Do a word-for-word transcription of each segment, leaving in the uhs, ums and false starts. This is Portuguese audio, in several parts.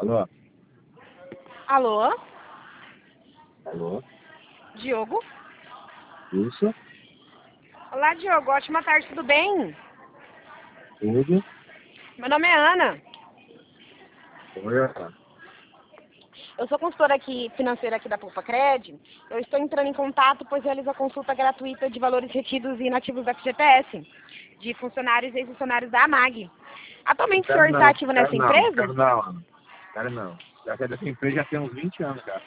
Alô? Alô? Alô? Diogo? Isso? Olá, Diogo. Ótima tarde, tudo bem? Tudo? Meu nome é Ana. Oi, Ana. Eu sou consultora aqui, financeira aqui da Poupa Cred. Eu estou entrando em contato, pois realizo a consulta gratuita de valores retidos e inativos da F G T S, de funcionários e ex-funcionários da AMAG. Não Atualmente o quero senhor está não, ativo quero nessa não, empresa? quero não, Ana. Quero não. Já que é dessa empresa já tem uns vinte anos, cara.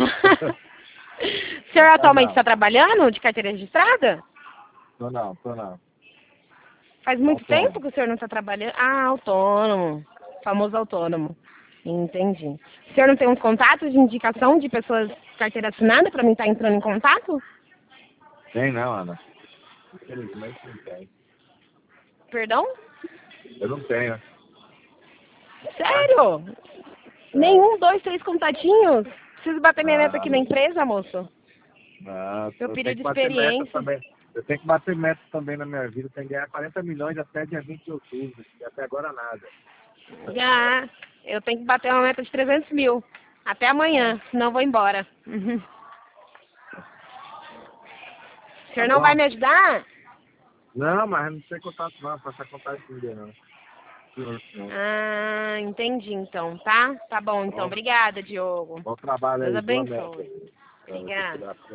O senhor Não quero atualmente não. está trabalhando de carteira registrada? Tô não, tô não. Faz muito tempo Autônomo. que o senhor não está trabalhando? Ah, autônomo. Famoso autônomo. Entendi. O senhor não tem uns contatos de indicação de pessoas de carteira assinada para mim estar entrando em contato? Tem não, Ana. Infelizmente não tem. Perdão? Eu não tenho. Sério? Sério. Nenhum, dois, três contatinhos? Preciso bater minha meta Ah, aqui na empresa, moço. não, Meu eu tenho período que de bater meta experiência. também. Eu tenho que bater meta também na minha vida. Eu tenho que ganhar quarenta milhões até dia vinte de outubro. E até agora nada. Já, eu tenho que bater uma meta de trezentos mil. Até amanhã, senão eu vou embora. Uhum. O Tá senhor não vai bom? me ajudar? Não, mas não tem contato não. Passar contato com ninguém não. Senhor, não. Ah, entendi então, tá? Tá bom então. Bom, Obrigada, Diogo. bom trabalho Deus aí. Boa meta abençoe. aí. Pra você Obrigada. tirar